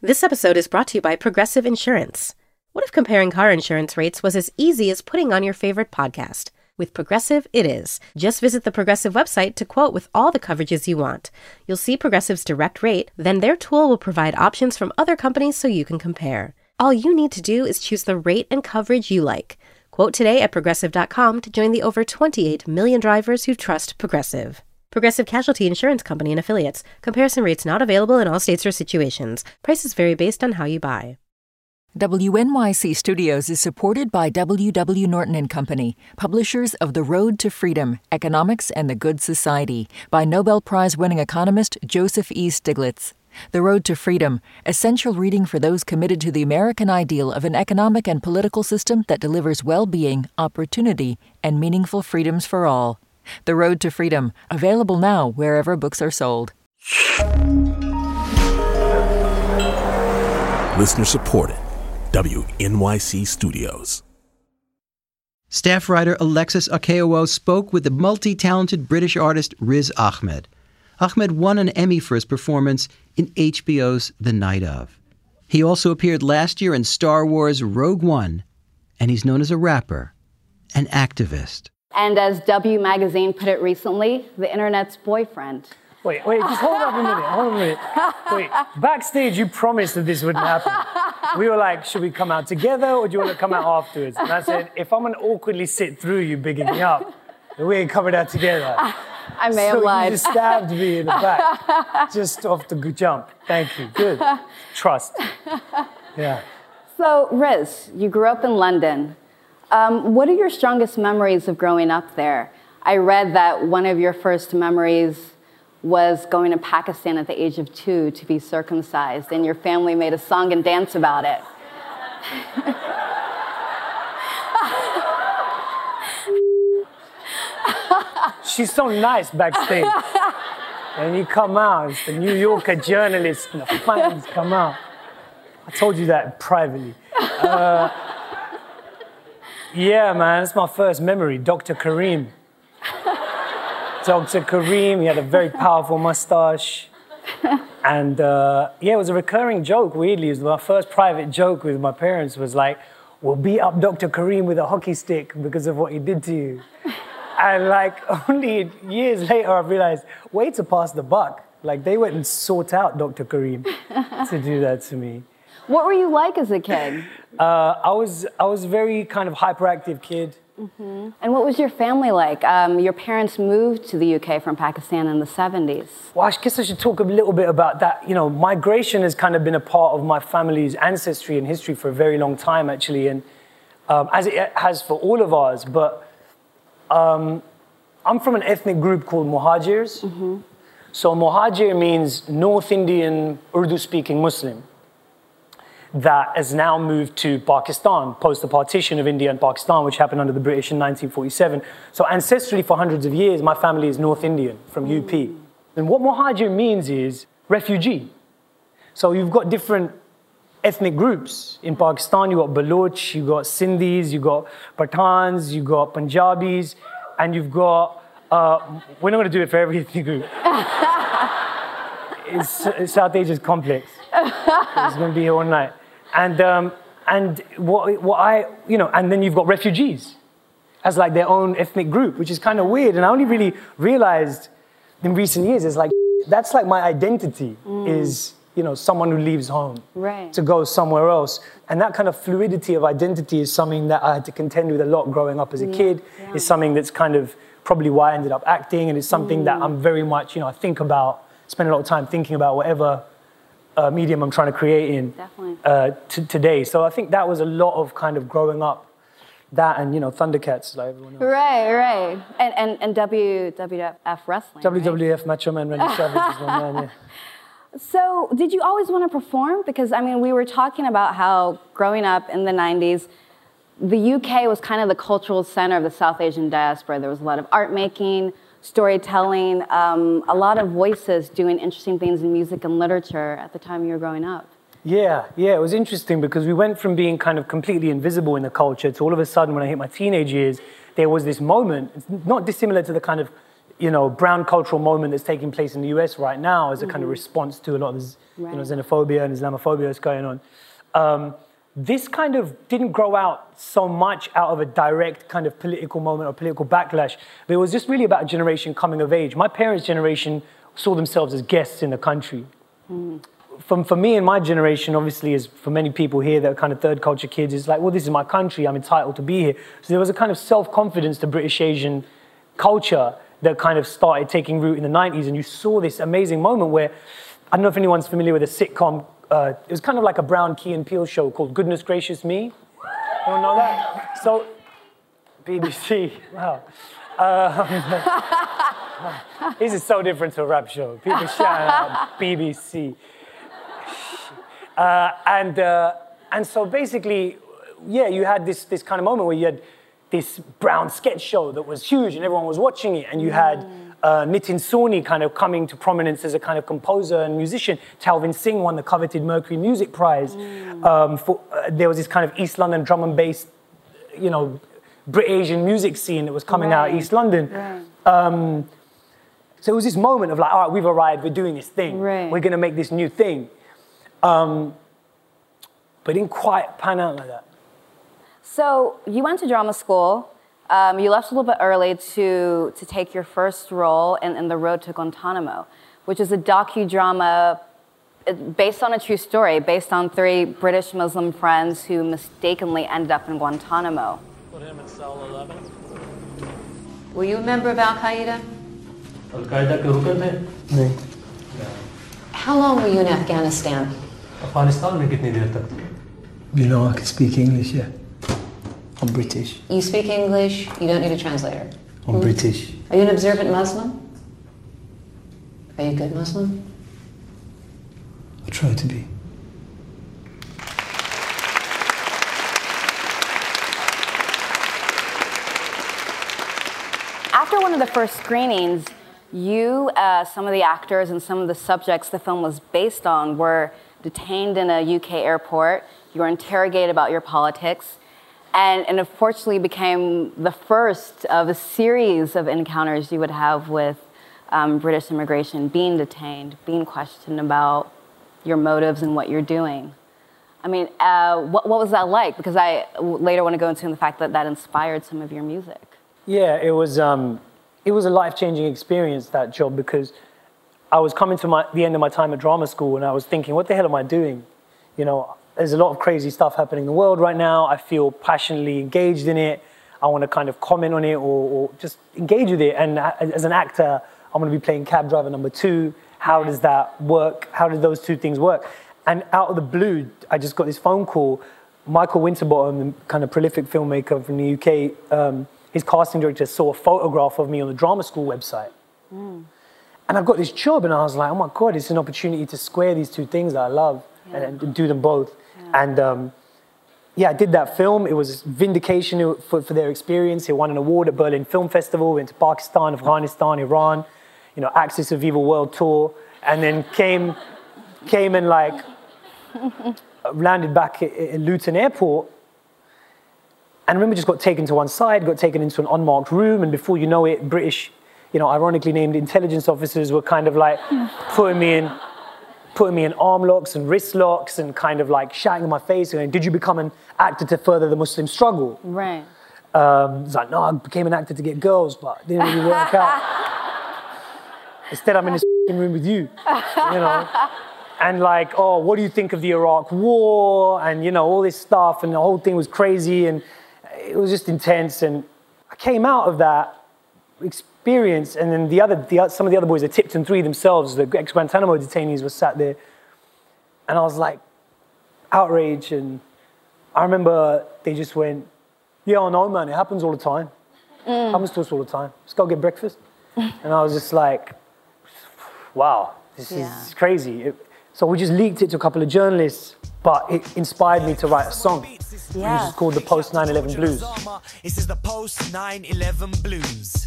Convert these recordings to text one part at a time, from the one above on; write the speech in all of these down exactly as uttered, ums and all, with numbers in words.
This episode is brought to you by Progressive Insurance. What if comparing car insurance rates was as easy as putting on your favorite podcast? With Progressive, it is. Just visit the Progressive website to quote with all the coverages you want. You'll see Progressive's direct rate, then their tool will provide options from other companies so you can compare. All you need to do is choose the rate and coverage you like. Quote today at progressive dot com to join the over twenty-eight million drivers who trust Progressive. Progressive Casualty Insurance Company and Affiliates. Comparison rates not available in all states or situations. Prices vary based on how you buy. W N Y C Studios is supported by W W Norton and Company, publishers of The Road to Freedom, Economics and the Good Society, by Nobel Prize-winning economist Joseph E. Stiglitz. The Road to Freedom, essential reading for those committed to the American ideal of an economic and political system that delivers well-being, opportunity, and meaningful freedoms for all. The Road to Freedom, available now wherever books are sold. Listener supported. W N Y C Studios. Staff writer Alexis Okeowo spoke with the multi-talented British artist Riz Ahmed. Ahmed won an Emmy for his performance in H B O's The Night Of. He also appeared last year in Star Wars Rogue One, and he's known as a rapper, an activist. And as W Magazine put it recently, the internet's boyfriend. Wait, wait, just hold up a minute, hold on a minute. Wait, backstage you promised that this wouldn't happen. We were like, should we come out together or do you want to come out afterwards? And I said, if I'm going to awkwardly sit through you bigging me up, then we ain't coming out together. I may so have lied. You just stabbed me in the back, just off the good jump. Thank you, good. Trust. Yeah. So, Riz, you grew up in London. Um, what are your strongest memories of growing up there? I read that one of your first memories was going to Pakistan at the age of two to be circumcised, and your family made a song and dance about it. She's so nice backstage. And you come out, it's the New Yorker journalists and the fans come out. I told you that privately. Uh, Yeah, man, it's my first memory, Doctor Kareem. Doctor Kareem, he had a very powerful mustache. And uh, yeah, it was a recurring joke, weirdly. It was my first private joke with my parents was like, we'll beat up Doctor Kareem with a hockey stick because of what he did to you. And like, only years later, I realized, way to pass the buck. Like, they went and sought out Doctor Kareem to do that to me. What were you like as a kid? Uh, I was I was a very kind of hyperactive kid. Mm-hmm. And what was your family like? Um, your parents moved to the U K from Pakistan in the seventies. Well, I guess I should talk a little bit about that. You know, migration has kind of been a part of my family's ancestry and history for a very long time, actually, and um, as it has for all of ours. But um, I'm from an ethnic group called Muhajirs. Mm-hmm. So Muhajir means North Indian Urdu-speaking Muslim that has now moved to Pakistan, post the partition of India and Pakistan, which happened under the British in nineteen forty-seven. So ancestrally, for hundreds of years, my family is North Indian, from U P. Mm. And what Muhajir means is refugee. So you've got different ethnic groups. In Pakistan, you've got Baloch, you've got Sindhis, you've got Pathans, you've got Punjabis, and you've got, uh, we're not going to do it for every ethnic group. it's, it's South Asia's complex. It's going to be here all night. And um, and what, what I, you know, and then you've got refugees as like their own ethnic group, which is kind of weird. And I only really realized in recent years, it's like, that's like my identity mm. is, you know, someone who leaves home right. to go somewhere else. And that kind of fluidity of identity is something that I had to contend with a lot growing up as a yeah. kid. Yeah. It's something that's kind of probably why I ended up acting. And it's something mm. that I'm very much, you know, I think about, spend a lot of time thinking about whatever Uh, medium I'm trying to create in uh, t- today. So I think that was a lot of kind of growing up, that and, you know, Thundercats, like everyone else. Right, right. And and, and W W F wrestling, W W F, right? Macho Man, Randy Savage is my man, yeah. So did you always want to perform? Because, I mean, we were talking about how growing up in the nineties, the U K was kind of the cultural center of the South Asian diaspora. There was a lot of art making, storytelling, um, a lot of voices doing interesting things in music and literature at the time you were growing up. Yeah, yeah, it was interesting because we went from being kind of completely invisible in the culture to all of a sudden when I hit my teenage years, there was this moment, it's not dissimilar to the kind of, you know, brown cultural moment that's taking place in the U S right now as a kind of response to a lot of this, Right. you know, xenophobia and Islamophobia that's going on. Um, this kind of didn't grow out so much out of a direct kind of political moment or political backlash, but it was just really about a generation coming of age. My parents' generation saw themselves as guests in the country. Mm. For, for me and my generation, obviously, as for many people here that are kind of third culture kids, it's like, well, this is my country, I'm entitled to be here. So there was a kind of self-confidence to British Asian culture that kind of started taking root in the nineties, and you saw this amazing moment where, I don't know if anyone's familiar with a sitcom, uh, it was kind of like a Brown Key and Peele show called Goodness Gracious Me. You don't know that? So, B B C, wow. Um, this is so different to a rap show. People shout out B B C. Uh, and, uh, and so basically, yeah, you had this, this kind of moment where you had this Brown sketch show that was huge and everyone was watching it, and you had uh, Nitin Sawhney kind of coming to prominence as a kind of composer and musician. Talvin Singh won the coveted Mercury Music Prize. Mm. Um, for, uh, there was this kind of East London drum and bass, you know, Brit-Asian music scene that was coming right. out of East London. Right. Um, so it was this moment of like, all right, we've arrived, we're doing this thing. Right. We're gonna make this new thing. Um, but it didn't quite pan out like that. So you went to drama school. Um, you left a little bit early to, to take your first role in, in The Road to Guantanamo, which is a docudrama based on a true story, based on three British Muslim friends who mistakenly ended up in Guantanamo. Put him in cell eleven. Were you a member of Al-Qaeda? Al-Qaeda के रुकन थे? नहीं. How long were you in Afghanistan? Afghanistan में कितनी देर तक? You know, I can speak English, yeah. I'm British. You speak English, you don't need a translator. I'm hmm? British. Are you an observant Muslim? Are you a good Muslim? I try to be. After one of the first screenings, you, uh, some of the actors and some of the subjects the film was based on were detained in a U K airport. You were interrogated about your politics. And, and unfortunately became the first of a series of encounters you would have with um, British immigration, being detained, being questioned about your motives and what you're doing. I mean, uh, what, what was that like? Because I later want to go into the fact that that inspired some of your music. Yeah, it was, um, it was a life-changing experience, that job, because I was coming to my, the end of my time at drama school and I was thinking, what the hell am I doing? You know, there's a lot of crazy stuff happening in the world right now. I feel passionately engaged in it. I want to kind of comment on it or, or just engage with it. And as an actor, I'm going to be playing cab driver number two. How does that work? How do those two things work? And out of the blue, I just got this phone call. Michael Winterbottom, the kind of prolific filmmaker from the U K, um, his casting director saw a photograph of me on the drama school website. Mm. And I've got this job, and I was like, oh my God, it's an opportunity to square these two things that I love yeah. and, and do them both. And um, yeah, I did that film. It was vindication for, for their experience. It won an award at Berlin Film Festival, went to Pakistan, Afghanistan, Iran, you know, Axis of Evil World Tour, and then came, came and like landed back at, at Luton Airport. And I remember just got taken to one side, got taken into an unmarked room, and before you know it, British, you know, ironically named intelligence officers were kind of like putting me in, putting me in arm locks and wrist locks and kind of like shouting in my face and going, did you become an actor to further the Muslim struggle? Right. Um, it's like, no, I became an actor to get girls, but it didn't really work out. Instead, I'm in this room with you, you know? And like, oh, what do you think of the Iraq war? And, you know, all this stuff, and the whole thing was crazy, and it was just intense. And I came out of that experience, and then the other, the, some of the other boys, the Tipton Three themselves, the ex-Guantanamo detainees, were sat there, and I was like, outraged. And I remember they just went, yeah, I know, man, it happens all the time. Mm. It happens to us all the time. Let's go get breakfast. And I was just like, wow, this yeah. is crazy. It, so we just leaked it to a couple of journalists, but it inspired me to write a song. Yeah. Which is called the Post nine eleven Blues. This is the Post nine eleven Blues.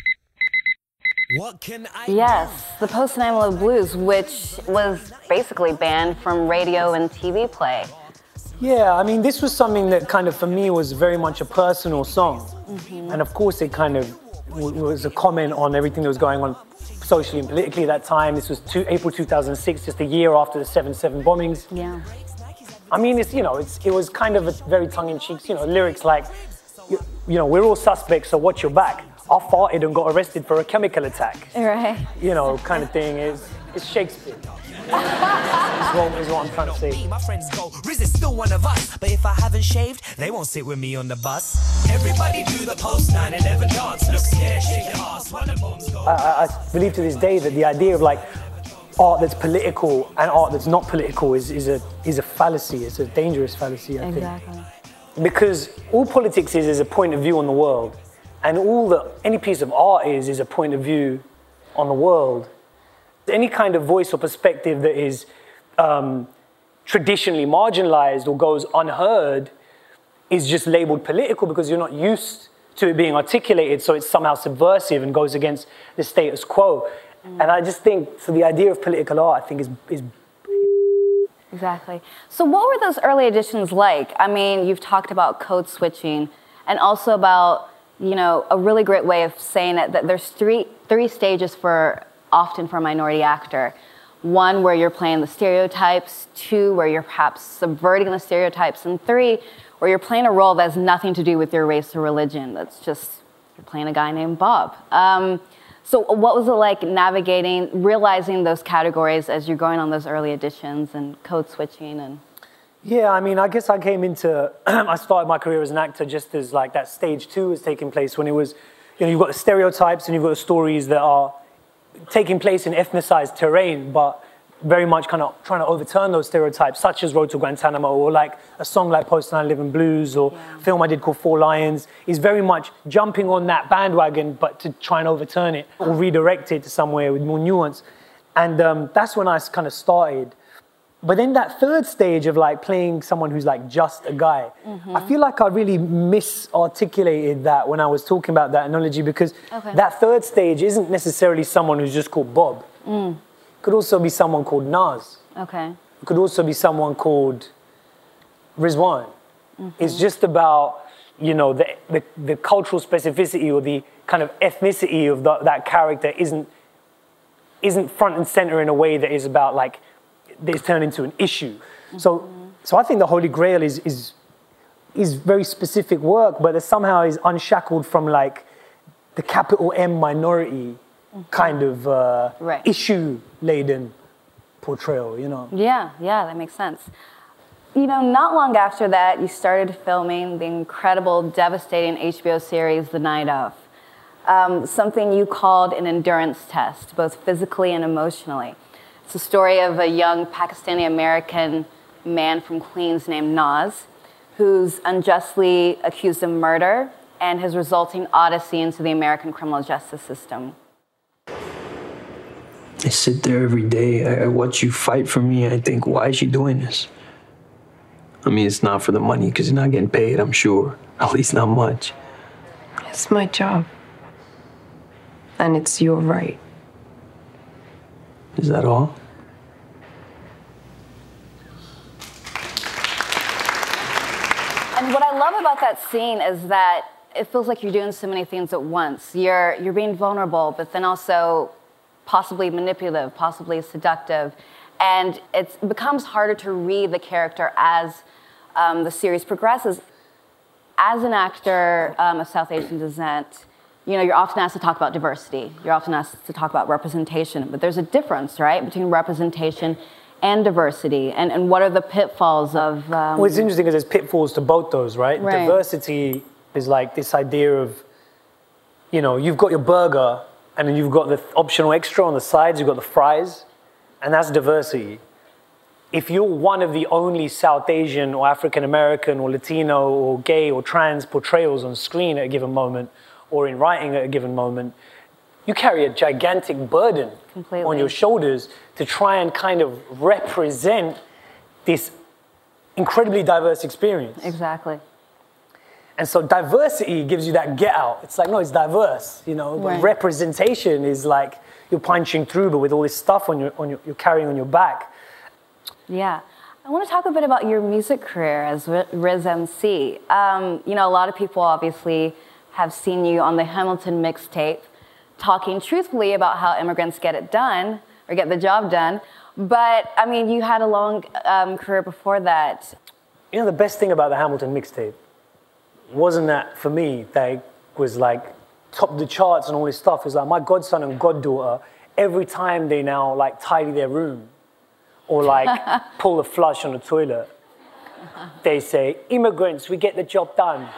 What can I Yes, the Post nine eleven Blues, which was basically banned from radio and T V play. Yeah, I mean, this was something that kind of, for me, was very much a personal song. Mm-hmm. And of course, it kind of w- was a comment on everything that was going on socially and politically at that time. This was two, April two thousand six, just a year after the seven seven bombings. Yeah. I mean, it's, you know, it's, it was kind of a very tongue-in-cheek, you know, lyrics like, you, you know, we're all suspects, so watch your back. I farted and got arrested for a chemical attack. Right. You know, kind of thing. Is it's Shakespeare. is, what, is what I'm trying to say. My friends go, Riz is still one of us. But if I haven't shaved, they won't sit with me on the bus. Everybody do the post nine eleven dance. Look scared, shake your ass when the bombs go. I, I believe to this day that the idea of like art that's political and art that's not political is, is a is a fallacy. It's a dangerous fallacy, I Exactly. think. Because all politics is is a point of view on the world. And all that any piece of art is is a point of view on the world. Any kind of voice or perspective that is um, traditionally marginalized or goes unheard is just labeled political because you're not used to it being articulated, so it's somehow subversive and goes against the status quo. Mm. And I just think, so the idea of political art, I think, is, is Exactly. So what were those early editions like? I mean, you've talked about code switching and also about, you know, a really great way of saying it, that there's three three stages for, often for a minority actor. One, where you're playing the stereotypes. Two, where you're perhaps subverting the stereotypes. And three, where you're playing a role that has nothing to do with your race or religion. That's just, you're playing a guy named Bob. Um, so what was it like navigating, realizing those categories as you're going on those early editions and code switching? And Yeah, I mean, I guess I came into, I started my career as an actor just as like that stage two was taking place when it was, you know, you've got the stereotypes and you've got the stories that are taking place in ethnicized terrain, but very much kind of trying to overturn those stereotypes, such as Road to Guantanamo, or like a song like Post nine eleven Blues, or Yeah. a film I did called Four Lions, is very much jumping on that bandwagon, but to try and overturn it or redirect it to somewhere with more nuance. And um, that's when I kind of started. But then that third stage of like playing someone who's like just a guy, Mm-hmm. I feel like I really misarticulated that when I was talking about that analogy, because Okay. that third stage isn't necessarily someone who's just called Bob. Mm. It could also be someone called Nas. Okay. It could also be someone called Rizwan. Mm-hmm. It's just about, you know, the, the, the cultural specificity or the kind of ethnicity of the, that character isn't isn't front and center in a way that is about like, that is turned into an issue. Mm-hmm. So so I think the Holy Grail is is is very specific work, but that somehow is unshackled from like the capital M minority kind of uh, Right. issue-laden portrayal, you know. Yeah, yeah, that makes sense. You know, not long after that, you started filming the incredible, devastating H B O series, The Night Of. Um, something you called an endurance test, both physically and emotionally. It's a story of a young Pakistani-American man from Queens named Nas, who's unjustly accused of murder and his resulting odyssey into the American criminal justice system. I sit there every day, I, I watch you fight for me, I think, why is she doing this? I mean, it's not for the money, because you're not getting paid, I'm sure. At least not much. It's my job. And it's your right. Is that all? And what I love about that scene is that it feels like you're doing so many things at once. You're you're being vulnerable, but then also possibly manipulative, possibly seductive. And it's, it becomes harder to read the character as um, the series progresses. As an actor um, of South Asian descent, you know, you're often asked to talk about diversity. You're often asked to talk about representation. But there's a difference, right, between representation and diversity. And, and what are the pitfalls of... Um, Well, it's interesting because there's pitfalls to both those, right? Right. Diversity is like this idea of, you know, you've got your burger and then you've got the optional extra on the sides, you've got the fries, and that's diversity. If you're one of the only South Asian or African American or Latino or gay or trans portrayals on screen at a given moment or in writing at a given moment, you carry a gigantic burden Completely. on your shoulders to try and kind of represent this incredibly diverse experience. Exactly. And so diversity gives you that get out. It's like, no, it's diverse, you know. But Right. representation is like you're punching through, but with all this stuff on your, on your, you're carrying on your back. Yeah. I want to talk a bit about your music career as Riz M C. Um, you know, a lot of people obviously have seen you on the Hamilton mixtape talking truthfully about how immigrants get it done, or get the job done. But, I mean, you had a long um, career before that. You know, the best thing about the Hamilton mixtape wasn't that, for me, they was like top of the charts and all this stuff. It's like my godson and goddaughter, every time they now like tidy their room or like pull a flush on the toilet, they say, immigrants, we get the job done.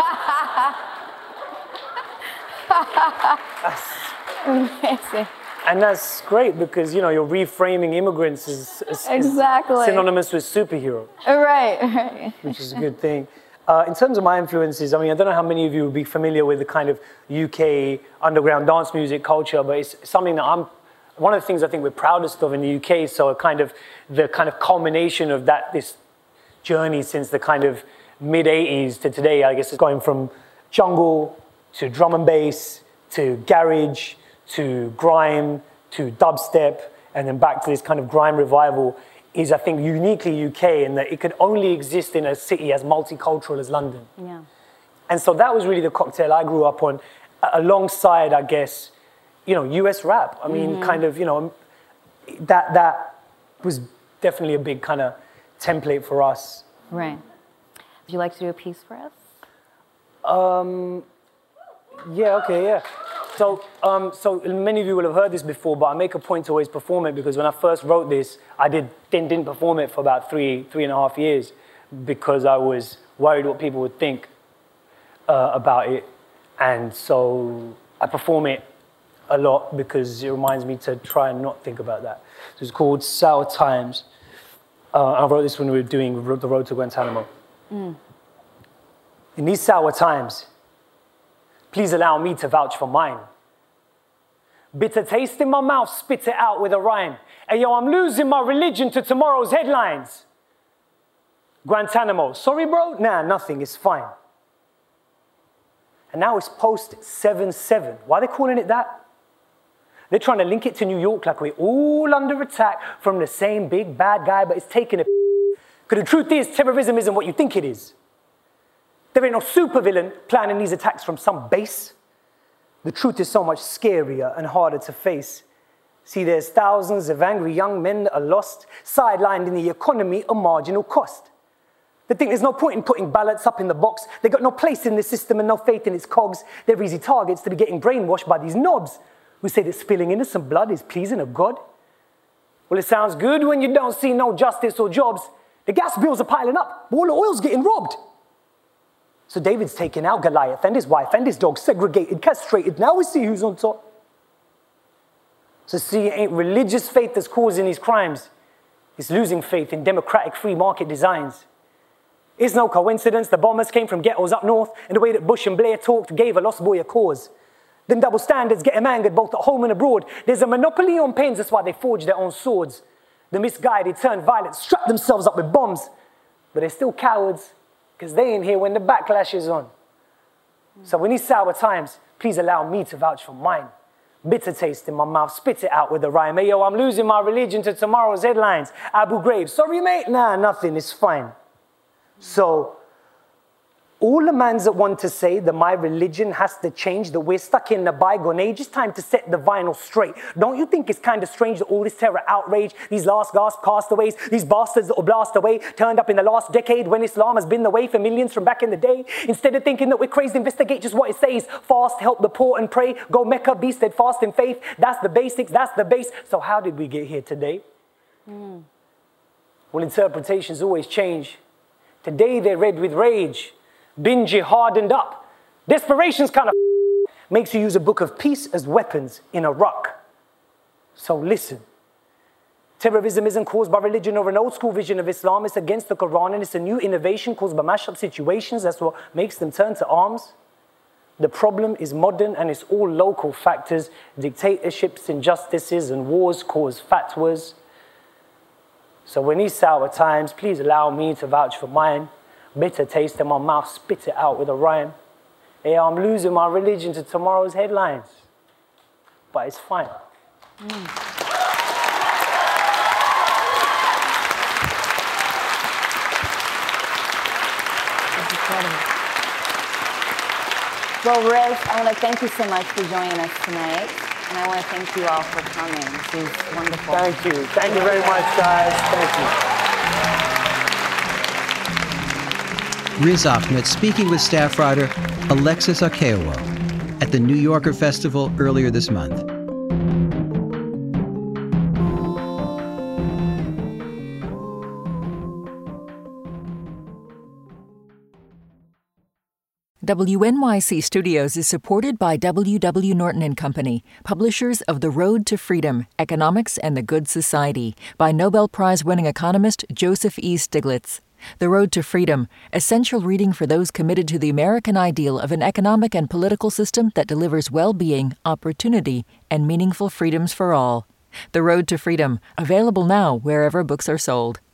Amazing. And that's great because, you know, you're reframing immigrants as, as, exactly. as synonymous with superhero. Right, right. Which is a good thing. Uh, in terms of my influences, I mean, I don't know how many of you would be familiar with the kind of U K underground dance music culture, but it's something that I'm, one of the things I think we're proudest of in the U K, so a kind of, the kind of culmination of that, this journey since the kind of mid eighties to today, I guess it's going from jungle to drum and bass to garage to grime to dubstep and then back to this kind of grime revival is, I think, uniquely U K in that it could only exist in a city as multicultural as London. Yeah. And so that was really the cocktail I grew up on, alongside, I guess, you know, U S rap. I mean, mm-hmm. kind of, you know, that that was definitely a big kind of template for us. Right. Would you like to do a piece for us? Um, yeah, okay, yeah. So, um, so many of you will have heard this before, but I make a point to always perform it because when I first wrote this, I did, didn't, didn't perform it for about three, three and a half years because I was worried what people would think uh, about it. And so I perform it a lot because it reminds me to try and not think about that. So it's called Sour Times. Uh, I wrote this when we were doing The Road to Guantanamo. Mm. In these sour times, please allow me to vouch for mine. Bitter taste in my mouth, spit it out with a rhyme. Hey yo, I'm losing my religion to tomorrow's headlines. Guantanamo, sorry bro? Nah, nothing, it's fine. And now it's post seven seven. Why are they calling it that? They're trying to link it to New York like we're all under attack from the same big bad guy, but it's taking a because the truth is, terrorism isn't what you think it is. There ain't no supervillain planning these attacks from some base. The truth is so much scarier and harder to face. See, there's thousands of angry young men that are lost, sidelined in the economy a marginal cost. They think there's no point in putting ballots up in the box. They got no place in the system and no faith in its cogs. They're easy targets to be getting brainwashed by these knobs who say that spilling innocent blood is pleasing of God. Well, it sounds good when you don't see no justice or jobs. The gas bills are piling up, but all the oil's getting robbed. So David's taken out Goliath and his wife and his dog, segregated, castrated. Now we see who's on top. So see, it ain't religious faith that's causing these crimes. It's losing faith in democratic free market designs. It's no coincidence the bombers came from ghettos up north, and the way that Bush and Blair talked gave a lost boy a cause. Then double standards get him angered both at home and abroad. There's a monopoly on pens, that's why they forge their own swords. The misguided turn violent, strap themselves up with bombs. But they're still cowards, because they ain't here when the backlash is on. So in these sour times, please allow me to vouch for mine. Bitter taste in my mouth, spit it out with a rhyme. Hey yo, I'm losing my religion to tomorrow's headlines. Abu Ghraib, sorry mate? Nah, nothing, it's fine. So, all the mans that want to say that my religion has to change, that we're stuck in the bygone age, it's time to set the vinyl straight. Don't you think it's kind of strange that all this terror outrage, these last gasp castaways, these bastards that will blast away, turned up in the last decade when Islam has been the way for millions from back in the day? Instead of thinking that we're crazy, investigate just what it says. Fast, help the poor and pray. Go Mecca, be steadfast in faith. That's the basics, that's the base. So how did we get here today? Mm. Well, interpretations always change. Today they're red with rage. Bingy hardened up. Desperation's kind of makes you use a book of peace as weapons in Iraq. So listen. Terrorism isn't caused by religion or an old school vision of Islam. It's against the Quran and it's a new innovation caused by mashed up situations. That's what makes them turn to arms. The problem is modern and it's all local factors. Dictatorships, injustices and wars cause fatwas. So when these sour times, please allow me to vouch for mine. Bitter taste in my mouth, spit it out with a rhyme. Yeah, I'm losing my religion to tomorrow's headlines. But it's fine. Mm. Well, Riz, I want to thank you so much for joining us tonight. And I want to thank you all for coming. This was wonderful. Thank you. Thank you very much, guys. Thank you. Riz Ahmed speaking with staff writer Alexis Akeowo at the New Yorker Festival earlier this month. W N Y C Studios is supported by W W. Norton and Company, publishers of The Road to Freedom, Economics and the Good Society, by Nobel Prize-winning economist Joseph E. Stiglitz. The Road to Freedom, essential reading for those committed to the American ideal of an economic and political system that delivers well-being, opportunity, and meaningful freedoms for all. The Road to Freedom, available now wherever books are sold.